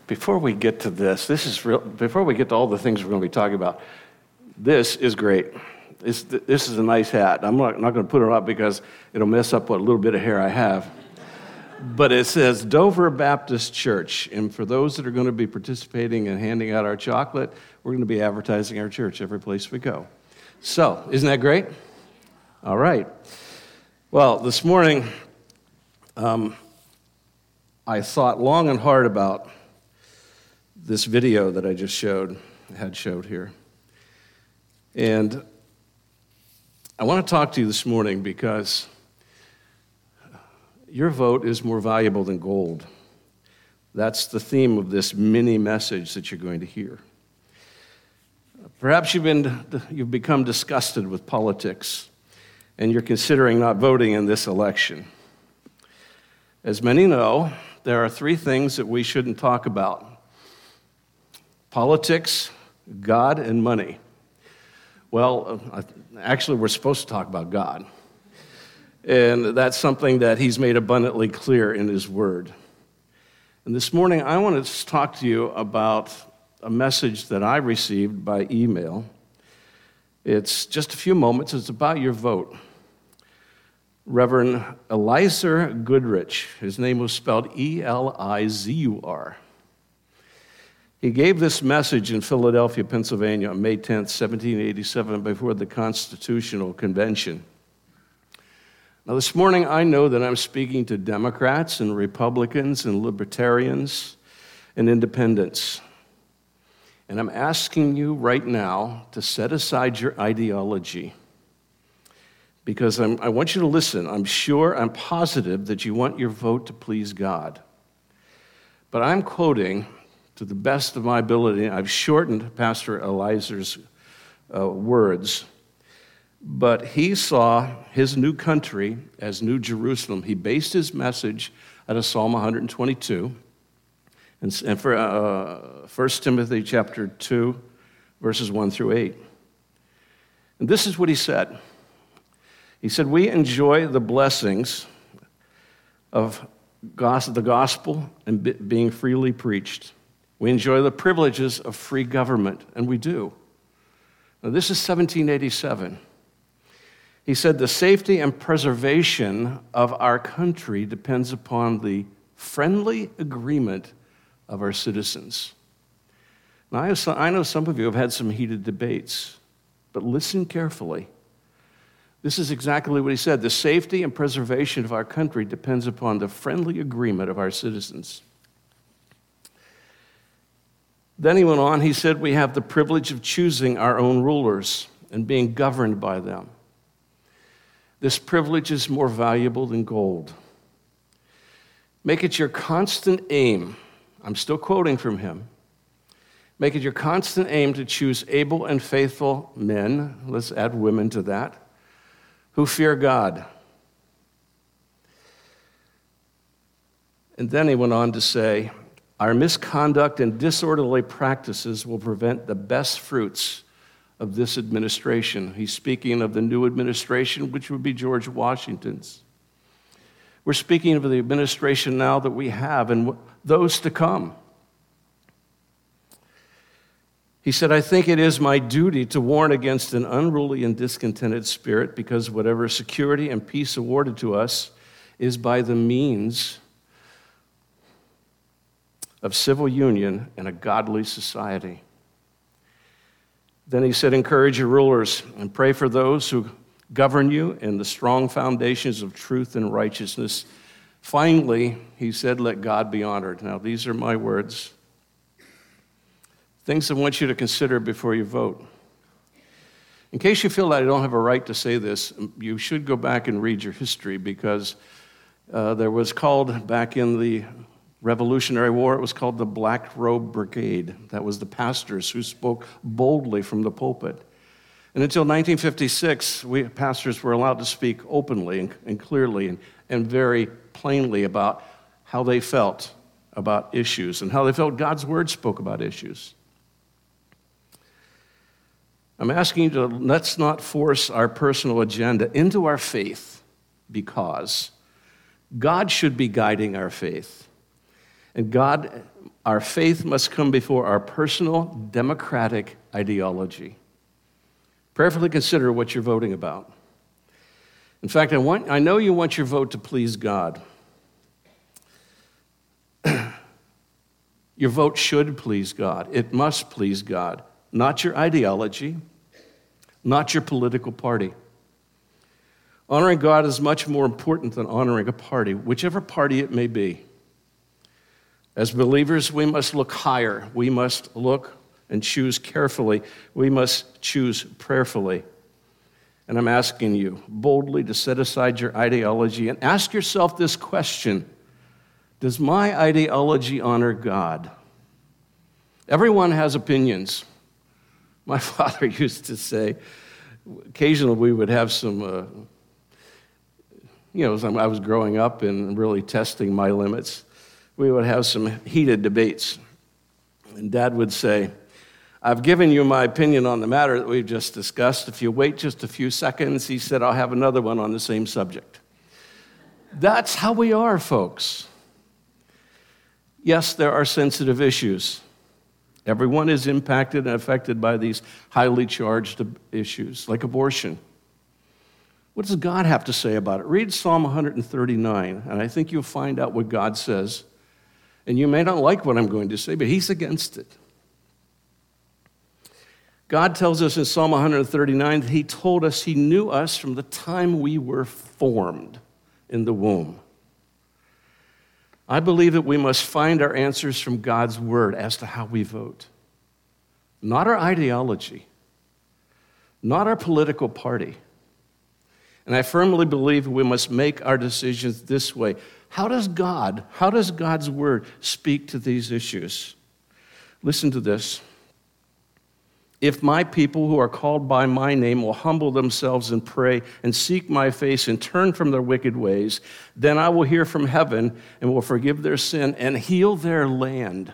Before we get to this is real. Before we get to all the things we're going to be talking about, this is great. This is a nice hat. I'm not going to put it up because it'll mess up what little bit of hair I have. But it says Dover Baptist Church. And for those that are going to be participating and handing out our chocolate, we're going to be advertising our church every place we go. So, isn't that great? All right. Well, this morning, I thought long and hard about this video that I just showed here. And I want to talk to you this morning because your vote is more valuable than gold. That's the theme of this mini message that you're going to hear. Perhaps you've become disgusted with politics and you're considering not voting in this election. As many know, there are three things that we shouldn't talk about: politics, God, and money. Well, actually, we're supposed to talk about God. And that's something that he's made abundantly clear in his word. And this morning, I want to talk to you about a message that I received by email. It's just a few moments. It's about your vote. Reverend Elizur Goodrich, his name was spelled Elizur. He gave this message in Philadelphia, Pennsylvania on May 10th, 1787, before the Constitutional Convention. Now, this morning, I know that I'm speaking to Democrats and Republicans and Libertarians and Independents. And I'm asking you right now to set aside your ideology, because I want you to listen. I'm positive that you want your vote to please God. But I'm quoting, to the best of my ability, I've shortened Pastor Elizur's words, but he saw his new country as New Jerusalem. He based his message out of Psalm 122 and for 1 Timothy chapter 2, verses 1 through 8. And this is what he said. He said, "We enjoy the blessings of the gospel and being freely preached. We enjoy the privileges of free government," and we do. Now, this is 1787. He said, "The safety and preservation of our country depends upon the friendly agreement of our citizens." Now, I know some of you have had some heated debates, but listen carefully. This is exactly what he said. The safety and preservation of our country depends upon the friendly agreement of our citizens. Then he went on, he said, "We have the privilege of choosing our own rulers and being governed by them. This privilege is more valuable than gold. Make it your constant aim," I'm still quoting from him, "make it your constant aim to choose able and faithful men," let's add women to that, "who fear God." And then he went on to say, "Our misconduct and disorderly practices will prevent the best fruits of this administration." He's speaking of the new administration, which would be George Washington's. We're speaking of the administration now that we have and those to come. He said, "I think it is my duty to warn against an unruly and discontented spirit, because whatever security and peace awarded to us is by the means of civil union and a godly society." Then he said, "Encourage your rulers and pray for those who govern you in the strong foundations of truth and righteousness. Finally," he said, "let God be honored." Now, these are my words. Things I want you to consider before you vote. In case you feel that I don't have a right to say this, you should go back and read your history, because there was called, back in the Revolutionary War, it was called the Black Robe Brigade. That was the pastors who spoke boldly from the pulpit. And until 1956, we pastors were allowed to speak openly and clearly and very plainly about how they felt about issues and how they felt God's word spoke about issues. I'm asking you to let's not force our personal agenda into our faith, because God should be guiding our faith. And God Our faith must come before our personal democratic ideology. Prayerfully consider what you're voting about. In fact, I know you want your vote to please God. Your vote should please God. It must please God, not your ideology, not your political party. Honoring God is much more important than honoring a party, whichever party it may be. As believers, we must look higher. We must look and choose carefully. We must choose prayerfully. And I'm asking you boldly to set aside your ideology and ask yourself this question: does my ideology honor God? Everyone has opinions. My father used to say, occasionally we would have some, as I was growing up and really testing my limits, we would have some heated debates. And Dad would say, I've given you my opinion on the matter that we've just discussed. If you wait just a few seconds, he said, I'll have another one on the same subject. That's how we are, folks. Yes, there are sensitive issues. Everyone is impacted and affected by these highly charged issues, like abortion. What does God have to say about it? Read Psalm 139, and I think you'll find out what God says. And you may not like what I'm going to say, but he's against it. God tells us in Psalm 139 that he told us he knew us from the time we were formed in the womb. I believe that we must find our answers from God's word as to how we vote. Not our ideology, not our political party. And I firmly believe we must make our decisions this way. How does God's word speak to these issues? Listen to this. If my people who are called by my name will humble themselves and pray and seek my face and turn from their wicked ways, then I will hear from heaven and will forgive their sin and heal their land.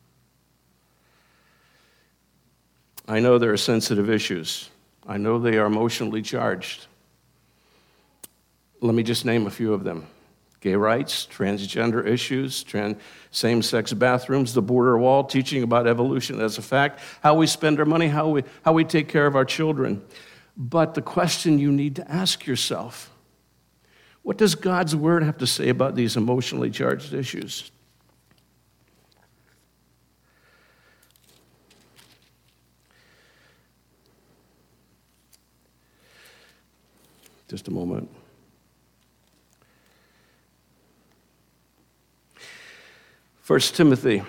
I know there are sensitive issues. I know they are emotionally charged. Let me just name a few of them. Gay rights, transgender issues, same-sex bathrooms, the border wall, teaching about evolution as a fact, how we spend our money, how we take care of our children. But the question you need to ask yourself, what does God's word have to say about these emotionally charged issues? Just a moment. 1 Timothy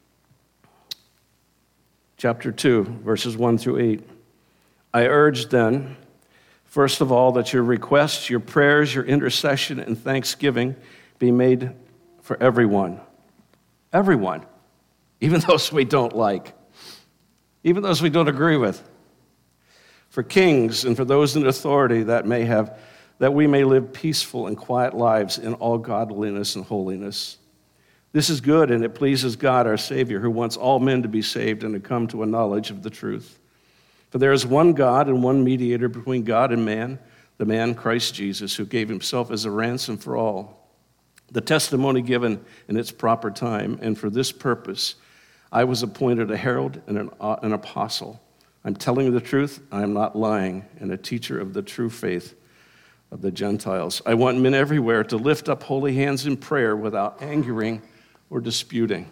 chapter 2, verses 1 through 8. I urge then, first of all, that your requests, your prayers, your intercession, and thanksgiving be made for everyone. Everyone. Even those we don't like. Even those we don't agree with. For kings and for those in authority that we may live peaceful and quiet lives in all godliness and holiness. This is good, and it pleases God, our Savior, who wants all men to be saved and to come to a knowledge of the truth. For there is one God and one mediator between God and man, the man Christ Jesus, who gave himself as a ransom for all. The testimony given in its proper time, and for this purpose, I was appointed a herald and an apostle. I'm telling you the truth, I am not lying, and a teacher of the true faith of the Gentiles. I want men everywhere to lift up holy hands in prayer without angering or disputing.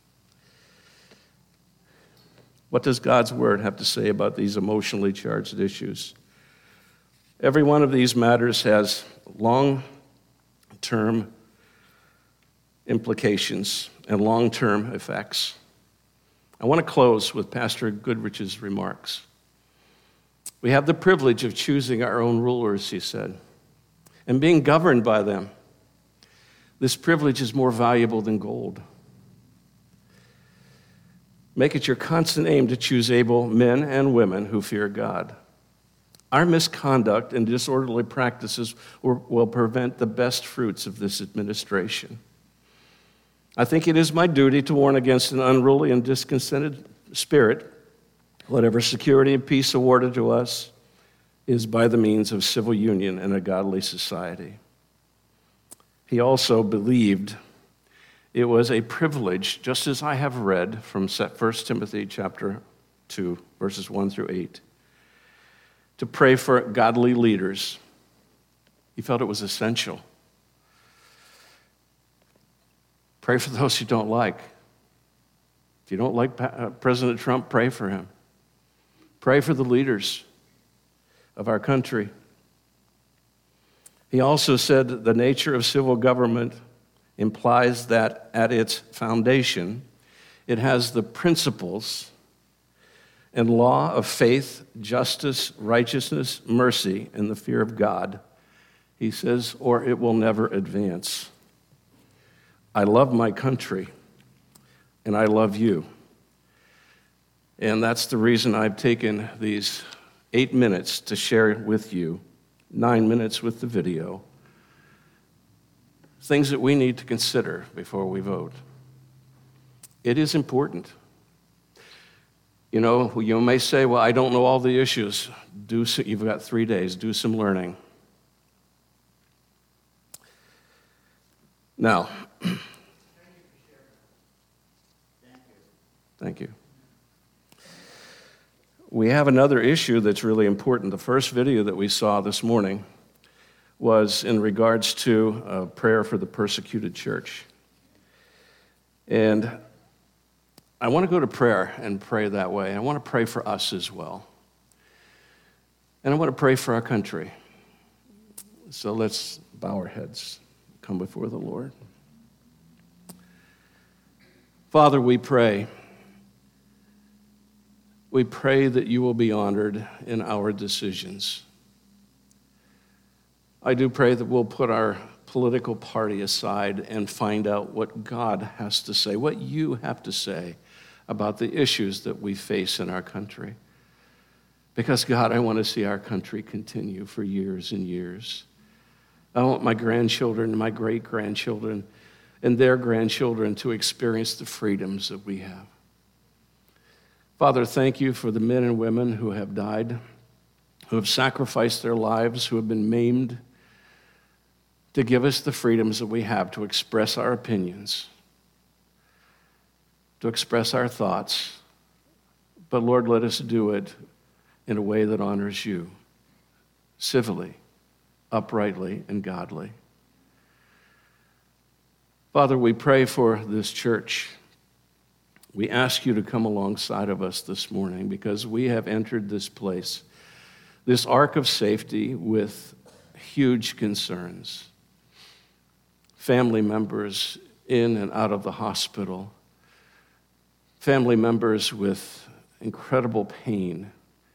What does God's word have to say about these emotionally charged issues? Every one of these matters has long-term implications and long-term effects. I want to close with Pastor Goodrich's remarks. We have the privilege of choosing our own rulers, he said, and being governed by them. This privilege is more valuable than gold. Make it your constant aim to choose able men and women who fear God. Our misconduct and disorderly practices will prevent the best fruits of this administration. I think it is my duty to warn against an unruly and discontented spirit. Whatever security and peace awarded to us is by the means of civil union and a godly society. He also believed It was a privilege, just as I have read from 1 Timothy chapter 2, verses 1 through 8, to pray for godly leaders. He felt it was essential. Pray for those you don't like. If you don't like President Trump, pray for him. Pray for the leaders of our country. He also said the nature of civil government implies that at its foundation, it has the principles and law of faith, justice, righteousness, mercy, and the fear of God. He says, or it will never advance. I love my country, and I love you. And that's the reason I've taken these 8 minutes to share with you, 9 minutes with the video, things that we need to consider before we vote. It is important. You know, you may say, well, I don't know all the issues. You've got 3 days. Do some learning. Now, thank you. We have another issue that's really important. The first video that we saw this morning was in regards to prayer for the persecuted church. And I want to go to prayer and pray that way. I want to pray for us as well. And I want to pray for our country. So let's bow our heads, come before the Lord. Father, we pray. We pray that you will be honored in our decisions. I do pray that we'll put our political party aside and find out what God has to say, what you have to say about the issues that we face in our country. Because, God, I want to see our country continue for years and years. I want my grandchildren, my great-grandchildren, and their grandchildren to experience the freedoms that we have. Father, thank you for the men and women who have died, who have sacrificed their lives, who have been maimed, to give us the freedoms that we have to express our opinions, to express our thoughts. But Lord, let us do it in a way that honors you, civilly, uprightly, and godly. Father, we pray for this church. We ask you to come alongside of us this morning because we have entered this place, this ark of safety, with huge concerns. Family members in and out of the hospital, family members with incredible pain,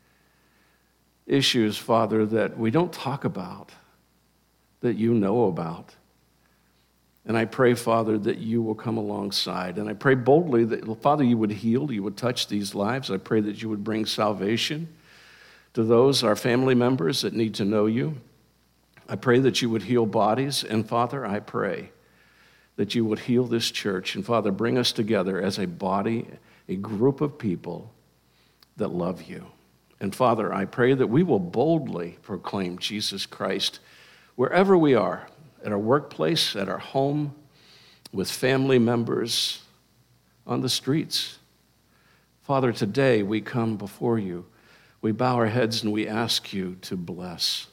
issues, Father, that we don't talk about, that you know about. And I pray, Father, that you will come alongside. And I pray boldly that, Father, you would heal, you would touch these lives. I pray that you would bring salvation to those, our family members, that need to know you. I pray that you would heal bodies. And, Father, I pray that you would heal this church. And, Father, bring us together as a body, a group of people that love you. And, Father, I pray that we will boldly proclaim Jesus Christ wherever we are, at our workplace, at our home, with family members, on the streets. Father, today we come before you. We bow our heads and we ask you to bless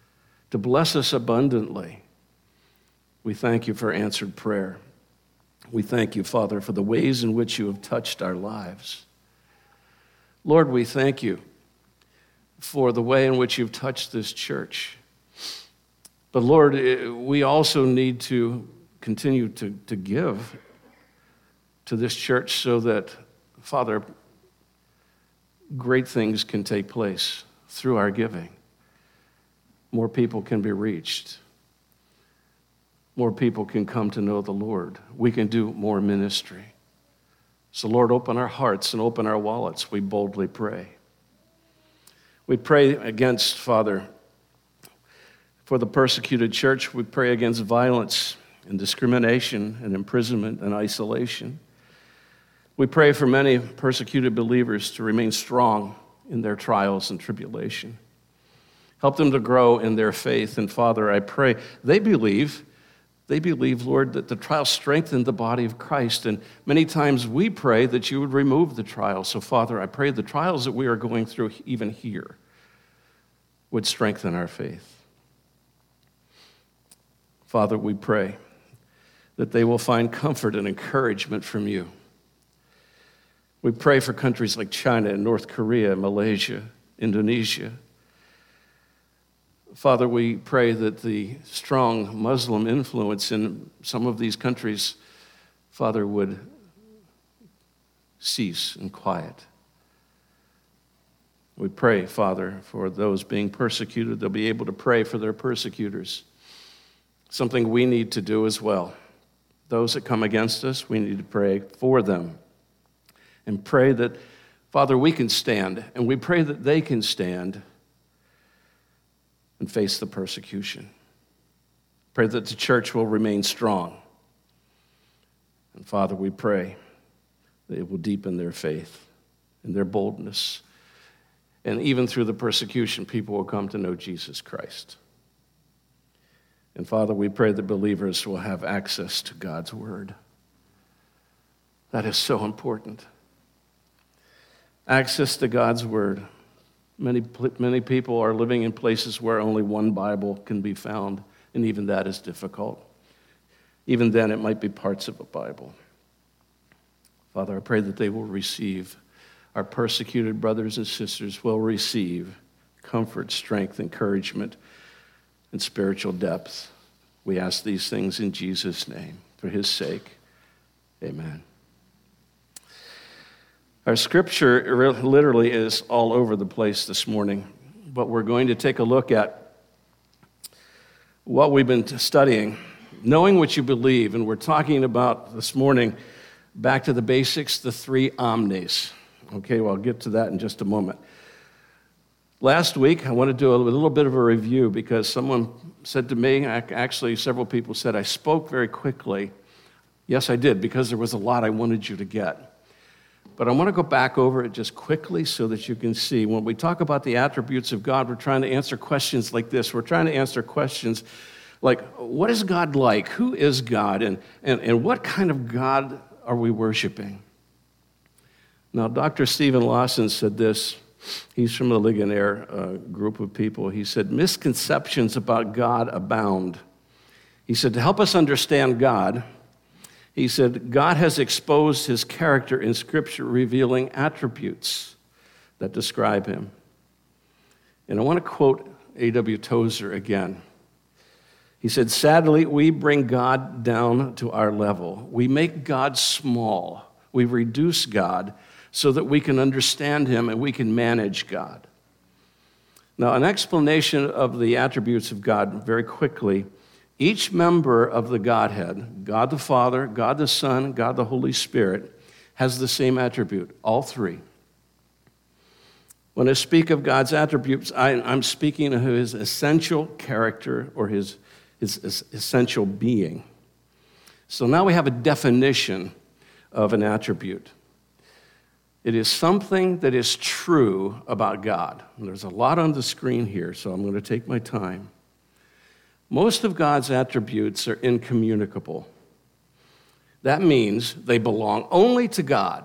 us abundantly. We thank you for answered prayer. We thank you, Father, for the ways in which you have touched our lives. Lord, we thank you for the way in which you've touched this church. But Lord, we also need to continue to give to this church so that, Father, great things can take place through our giving. More people can be reached. More people can come to know the Lord. We can do more ministry. So Lord, open our hearts and open our wallets, we boldly pray. We pray against, Father, for the persecuted church. We pray against violence and discrimination and imprisonment and isolation. We pray for many persecuted believers to remain strong in their trials and tribulation. Help them to grow in their faith. And Father, I pray they believe They believe, Lord, that the trial strengthened the body of Christ. And many times we pray that you would remove the trial. So, Father, I pray the trials that we are going through even here would strengthen our faith. Father, we pray that they will find comfort and encouragement from you. We pray for countries like China and North Korea, Malaysia, Indonesia. Father, we pray that the strong Muslim influence in some of these countries, Father, would cease and quiet. We pray, Father, for those being persecuted, they'll be able to pray for their persecutors. Something we need to do as well. Those that come against us, we need to pray for them. And pray that, Father, we can stand, and we pray that they can stand and face the persecution. Pray that the church will remain strong. And Father, we pray that it will deepen their faith and their boldness. And even through the persecution, people will come to know Jesus Christ. And Father, we pray that believers will have access to God's word. That is so important. Access to God's word. Many people are living in places where only one Bible can be found, and even that is difficult. Even then, it might be parts of a Bible. Father, I pray that they will receive, our persecuted brothers and sisters will receive comfort, strength, encouragement, and spiritual depth. We ask these things in Jesus' name, for his sake. Amen. Our scripture literally is all over the place this morning, but we're going to take a look at what we've been studying, knowing what you believe, and we're talking about this morning, back to the basics, the three omnis. Okay, well, I'll get to that in just a moment. Last week, I want to do a little bit of a review because someone said to me, actually several people said, I spoke very quickly. Yes, I did, because there was a lot I wanted you to get. But I want to go back over it just quickly so that you can see. When we talk about the attributes of God, we're trying to answer questions like this. We're trying to answer questions like, what is God like? Who is God? And what kind of God are we worshiping? Now, Dr. Stephen Lawson said this. He's from the Ligonier group of people. He said, misconceptions about God abound. He said, to help us understand God, he said, God has exposed his character in Scripture, revealing attributes that describe him. And I want to quote A.W. Tozer again. He said, sadly, we bring God down to our level. We make God small. We reduce God so that we can understand him and we can manage God. Now, an explanation of the attributes of God very quickly. Each member of the Godhead, God the Father, God the Son, God the Holy Spirit, has the same attribute, all three. When I speak of God's attributes, I'm speaking of his essential character or his essential being. So now we have a definition of an attribute. It is something that is true about God. And there's a lot on the screen here, so I'm going to take my time. Most of God's attributes are incommunicable. That means they belong only to God.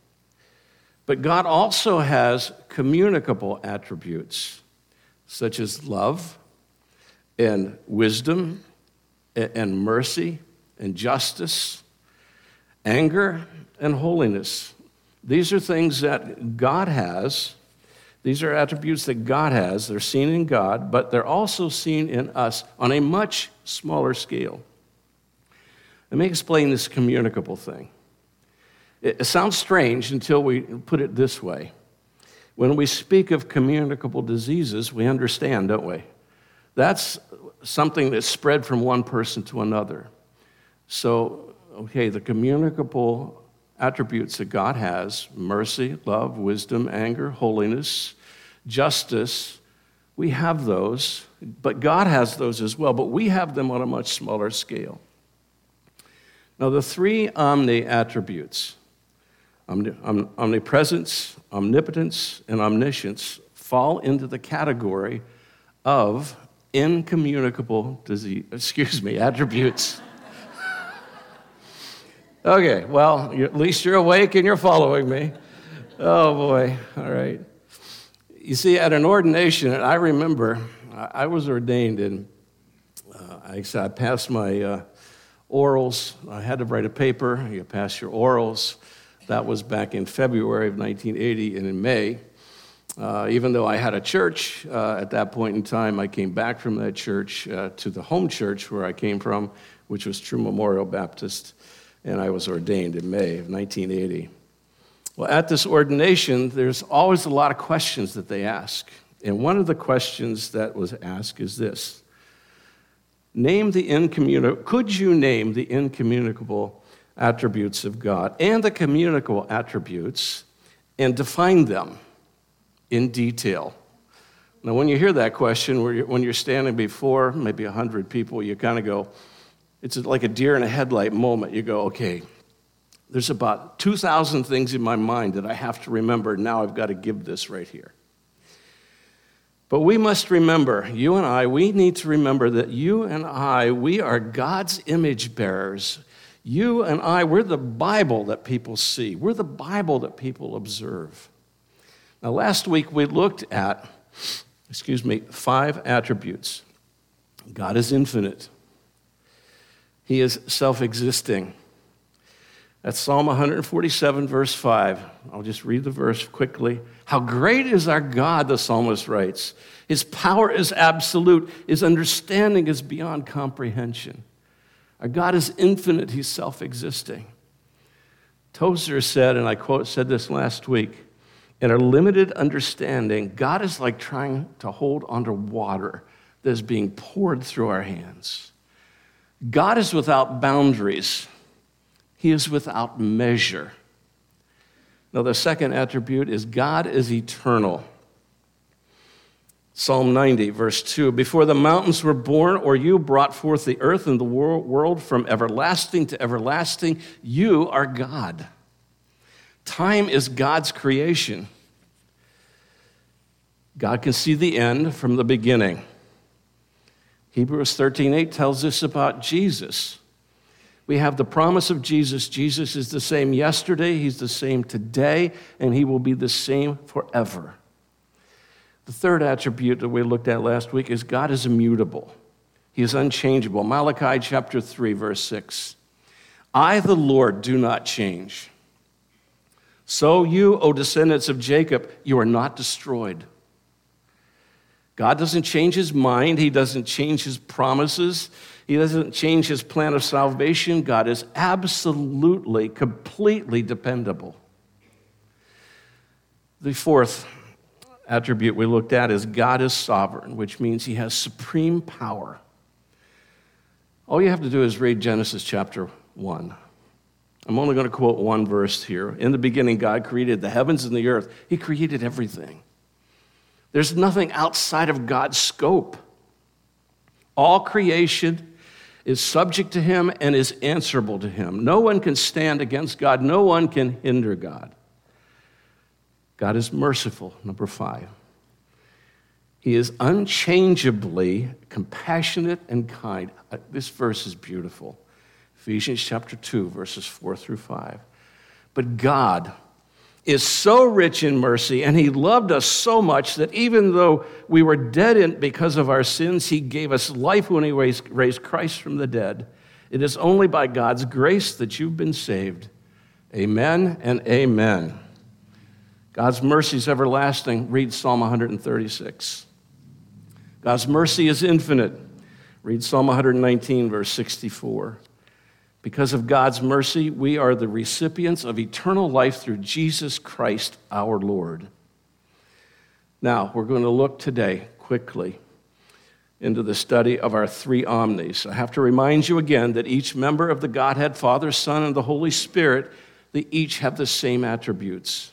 But God also has communicable attributes, such as love and wisdom and mercy and justice, anger and holiness. These are things that God has. These are attributes that God has. They're seen in God, but they're also seen in us on a much smaller scale. Let me explain this communicable thing. It sounds strange until we put it this way. When we speak of communicable diseases, we understand, don't we? That's something that's spread from one person to another. So, okay, the communicable attributes that God has, mercy, love, wisdom, anger, holiness, justice, we have those, but God has those as well, but we have them on a much smaller scale. Now, the three omni attributes, omnipresence, omnipotence, and omniscience, fall into the category of incommunicable attributes. Okay, well, at least you're awake and you're following me. Oh, boy. All right. You see, at an ordination, and I remember I was ordained, and I passed my orals. I had to write a paper. You pass your orals. That was back in February of 1980, and in May, even though I had a church at that point in time, I came back from that church to the home church where I came from, which was True Memorial Baptist, and I was ordained in May of 1980. Well, at this ordination, there's always a lot of questions that they ask. And one of the questions that was asked is this. Could you name the incommunicable attributes of God and the communicable attributes and define them in detail? Now, when you hear that question, when you're standing before maybe 100 people, you kind of go, it's like a deer in a headlight moment. You go, okay, there's about 2,000 things in my mind that I have to remember. Now I've got to give this right here. But we must remember, you and I, we need to remember that you and I, we are God's image bearers. You and I, we're the Bible that people see. We're the Bible that people observe. Now, last week we looked at, 5 attributes. God is infinite. He is self-existing. That's Psalm 147, verse 5. I'll just read the verse quickly. How great is our God, the psalmist writes. His power is absolute. His understanding is beyond comprehension. Our God is infinite. He's self-existing. Tozer said, and I quote, said this last week, in our limited understanding, God is like trying to hold onto water that is being poured through our hands. God is without boundaries. He is without measure. Now, the second attribute is God is eternal. Psalm 90, verse 2, before the mountains were born, or you brought forth the earth and the world from everlasting to everlasting, you are God. Time is God's creation. God can see the end from the beginning. Hebrews 13:8 tells us about Jesus. We have the promise of Jesus. Jesus is the same yesterday, he's the same today, and he will be the same forever. The third attribute that we looked at last week is God is immutable. He is unchangeable. Malachi chapter 3, verse 6. I, the Lord, do not change. So you, O descendants of Jacob, you are not destroyed. God doesn't change his mind. He doesn't change his promises. He doesn't change his plan of salvation. God is absolutely, completely dependable. The fourth attribute we looked at is God is sovereign, which means he has supreme power. All you have to do is read Genesis chapter 1. I'm only going to quote one verse here. In the beginning, God created the heavens and the earth. He created everything. There's nothing outside of God's scope. All creation is subject to him and is answerable to him. No one can stand against God. No one can hinder God. God is merciful, number 5. He is unchangeably compassionate and kind. This verse is beautiful. Ephesians chapter 2, verses 4 through 5. But God is so rich in mercy, and he loved us so much that even though we were dead because of our sins, he gave us life when he raised Christ from the dead. It is only by God's grace that you've been saved. Amen and amen. God's mercy is everlasting. Read Psalm 136. God's mercy is infinite. Read Psalm 119, verse 64. Because of God's mercy, we are the recipients of eternal life through Jesus Christ our Lord. Now, we're going to look today quickly into the study of our 3 omnis. I have to remind you again that each member of the Godhead, Father, Son, and the Holy Spirit, they each have the same attributes.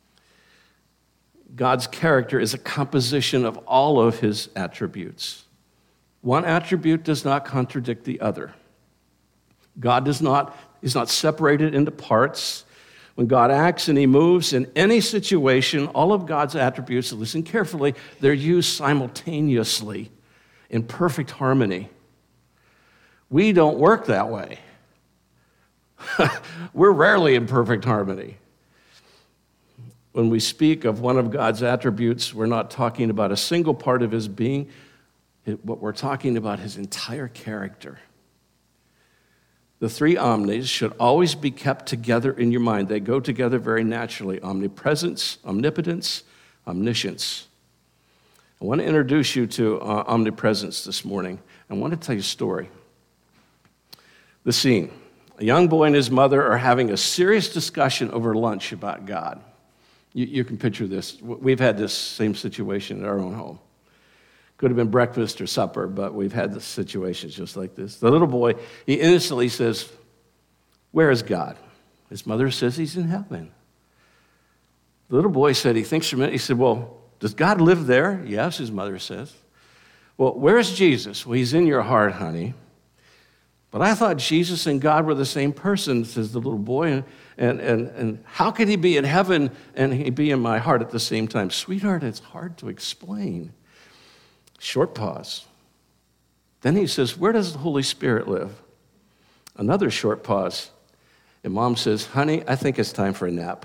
God's character is a composition of all of his attributes. One attribute does not contradict the other. God is not separated into parts. When God acts and he moves in any situation, all of God's attributes, listen carefully, they're used simultaneously in perfect harmony. We don't work that way. We're rarely in perfect harmony. When we speak of one of God's attributes, we're not talking about a single part of his being, but we're talking about his entire character. The three omnis should always be kept together in your mind. They go together very naturally: omnipresence, omnipotence, omniscience. I want to introduce you to omnipresence this morning. I want to tell you a story. The scene. A young boy and his mother are having a serious discussion over lunch about God. You can picture this. We've had this same situation in our own home. Could have been breakfast or supper, but we've had the situations just like this. The little boy, he innocently says, "Where is God?" His mother says, "He's in heaven." The little boy said, he thinks for a minute, he said, "Well, does God live there?" "Yes," his mother says. "Well, where's Jesus?" "Well, he's in your heart, honey." "But I thought Jesus and God were the same person," says the little boy. And how could he be in heaven and he be in my heart at the same time? "Sweetheart, it's hard to explain." Short pause. Then he says, "Where does the Holy Spirit live?" Another short pause. And mom says, "Honey, I think it's time for a nap."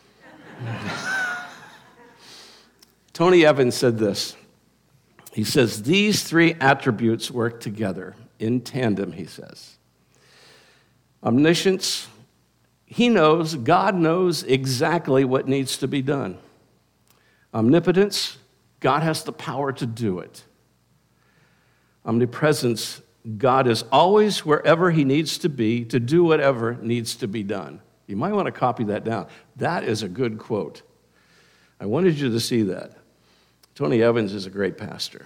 Tony Evans said this. He says, "These three attributes work together in tandem," he says. Omniscience, God knows exactly what needs to be done. Omnipotence, God has the power to do it. Omnipresence, God is always wherever he needs to be to do whatever needs to be done. You might want to copy that down. That is a good quote. I wanted you to see that. Tony Evans is a great pastor.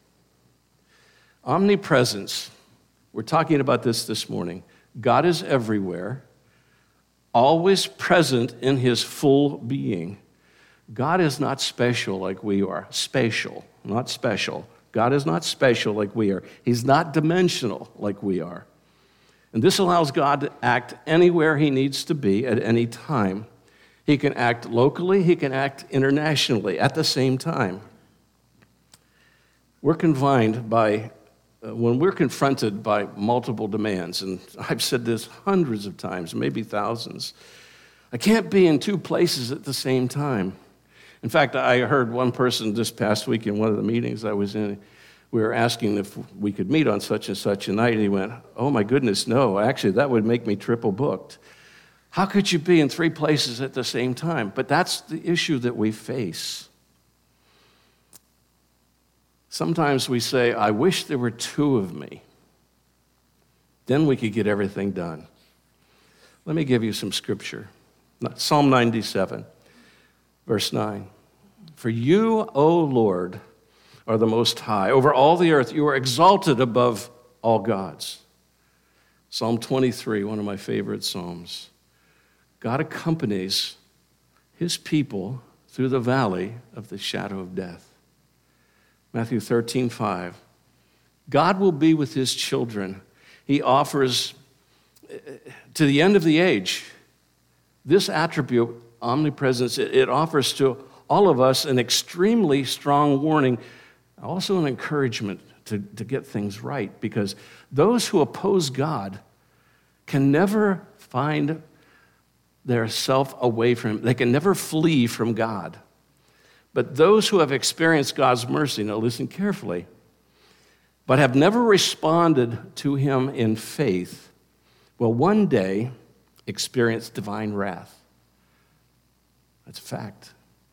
Omnipresence, we're talking about this morning. God is everywhere, always present in his full being. God is not special like we are. Spatial, not special. God is not special like we are. He's not dimensional like we are. And this allows God to act anywhere he needs to be at any time. He can act locally, he can act internationally at the same time. We're confined by, when we're confronted by multiple demands, and I've said this hundreds of times, maybe thousands, I can't be in two places at the same time. In fact, I heard one person this past week in one of the meetings I was in, we were asking if we could meet on such and such a night, and he went, "Oh my goodness, no, actually that would make me triple booked. How could you be in three places at the same time?" But that's the issue that we face. Sometimes we say, "I wish there were two of me. Then we could get everything done." Let me give you some scripture. Psalm 97, verse 9. "For you, O Lord, are the most high. Over all the earth, you are exalted above all gods." Psalm 23, one of my favorite psalms. God accompanies his people through the valley of the shadow of death. Matthew 13:5. God will be with his children. He offers, to the end of the age, this attribute, omnipresence, it offers to all of us an extremely strong warning, also an encouragement to get things right, because those who oppose God can never find their self away from him. They can never flee from God. But those who have experienced God's mercy, now listen carefully, but have never responded to him in faith, will one day experience divine wrath. That's a fact.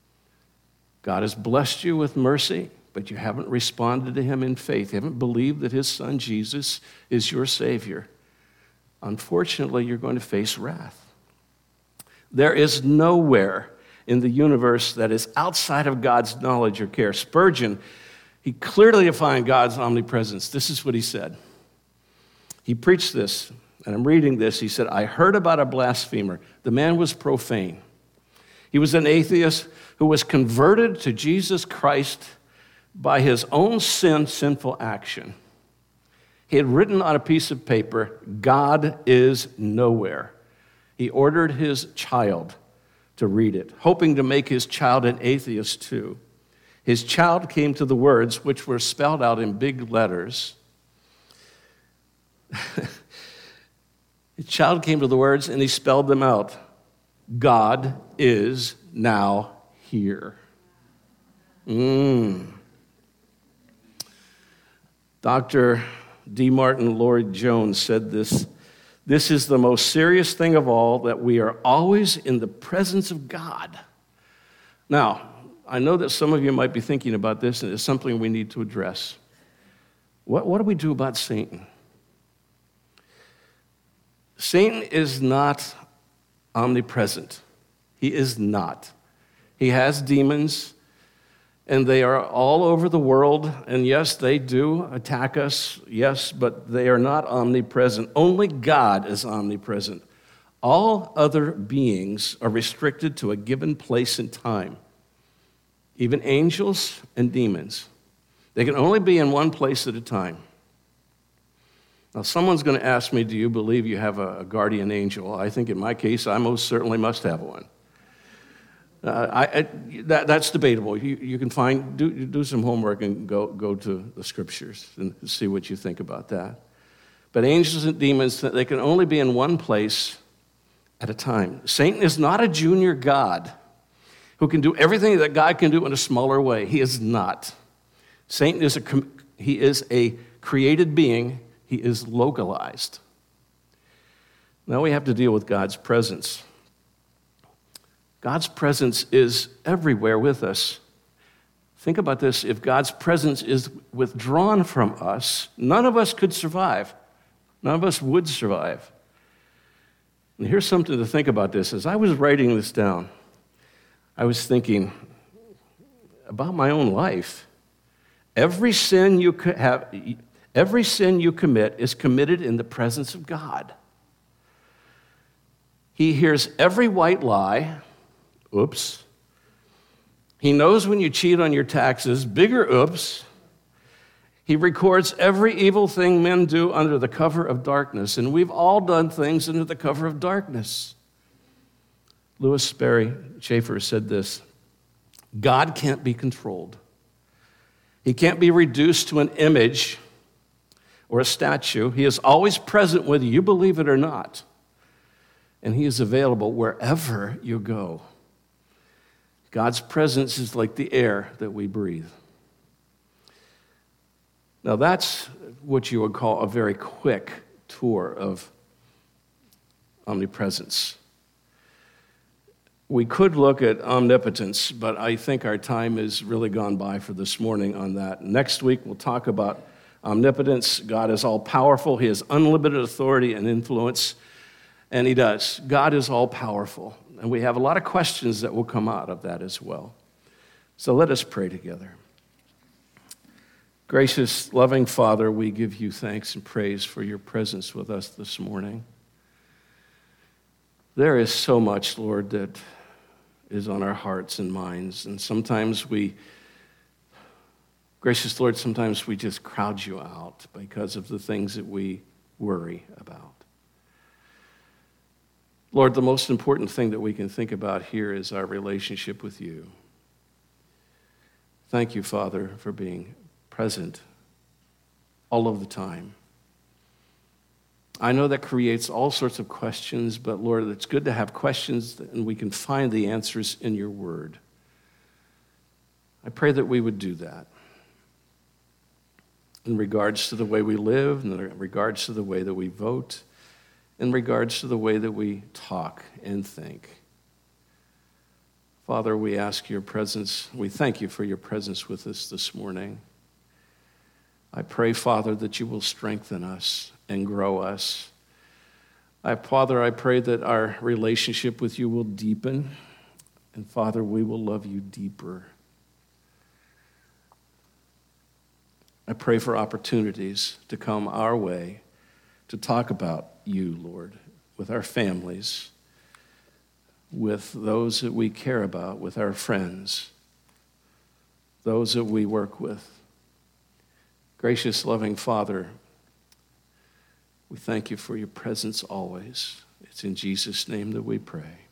God has blessed you with mercy, but you haven't responded to him in faith. You haven't believed that his son Jesus is your Savior. Unfortunately, you're going to face wrath. There is nowhere in the universe that is outside of God's knowledge or care. Spurgeon, he clearly defined God's omnipresence. This is what he said. He preached this, and I'm reading this. He said, "I heard about a blasphemer. The man was profane. He was an atheist who was converted to Jesus Christ by his own sinful action. He had written on a piece of paper, 'God is nowhere.' He ordered his child to read it, hoping to make his child an atheist too. His child came to the words, which were spelled out in big letters. The child came to the words and he spelled them out. God is now here. Dr. D. Martin Lloyd-Jones said this: "This is the most serious thing of all, that we are always in the presence of God." Now, I know that some of you might be thinking about this, and it's something we need to address. What do we do about Satan? Satan is not omnipresent. He is not. He has demons, and they are all over the world, and yes, they do attack us, yes, but they are not omnipresent. Only God is omnipresent. All other beings are restricted to a given place and time. Even angels and demons. They can only be in one place at a time. Now, someone's going to ask me, do you believe you have a guardian angel? I think in my case, I most certainly must have one. That's debatable. You can do some homework and go to the scriptures and see what you think about that. But angels and demons, they can only be in one place at a time. Satan is not a junior God who can do everything that God can do in a smaller way. He is not. Satan is a created being. He is localized. Now we have to deal with God's presence. God's presence is everywhere with us. Think about this. If God's presence is withdrawn from us, none of us could survive. None of us would survive. And here's something to think about this. As I was writing this down, I was thinking about my own life. Every sin you commit is committed in the presence of God. He hears every white lie. Oops. He knows when you cheat on your taxes. Bigger oops. He records every evil thing men do under the cover of darkness, and we've all done things under the cover of darkness. Louis Sperry Chafer said this: God can't be controlled. He can't be reduced to an image or a statue. He is always present whether you believe it or not. And he is available wherever you go. God's presence is like the air that we breathe. Now that's what you would call a very quick tour of omnipresence. We could look at omnipotence, but I think our time has really gone by for this morning on that. Next week, we'll talk about omnipotence. God is all-powerful. He has unlimited authority and influence, and he does. God is all-powerful, and we have a lot of questions that will come out of that as well. So let us pray together. Gracious, loving Father, we give you thanks and praise for your presence with us this morning. There is so much, Lord, that is on our hearts and minds, and sometimes gracious Lord, sometimes we just crowd you out because of the things that we worry about. Lord, the most important thing that we can think about here is our relationship with you. Thank you, Father, for being present all of the time. I know that creates all sorts of questions, but Lord, it's good to have questions and we can find the answers in your word. I pray that we would do that in regards to the way we live, in regards to the way that we vote, in regards to the way that we talk and think. Father, we ask your presence. We thank you for your presence with us this morning. I pray, Father, that you will strengthen us and grow us. Father, I pray that our relationship with you will deepen, and Father, we will love you deeper. I pray for opportunities to come our way to talk about you, Lord, with our families, with those that we care about, with our friends, those that we work with. Gracious, loving Father, we thank you for your presence always. It's in Jesus' name that we pray.